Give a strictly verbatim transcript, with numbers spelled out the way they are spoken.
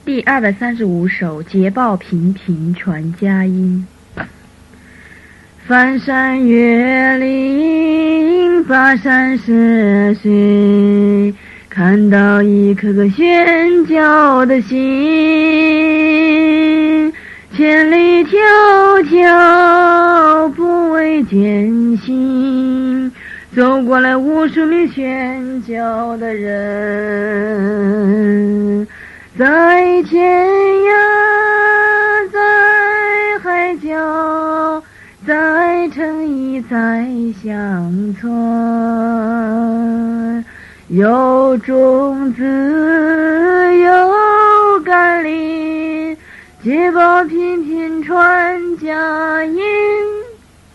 第二百三十五首捷报频频传佳音。翻山越岭，跋山涉水，看到一颗颗喧叫的心，千里迢迢不畏艰辛，走过来无数名喧叫的人，在天涯，在海角，在城邑，在乡村，有种子，有甘霖，捷报频频传佳音。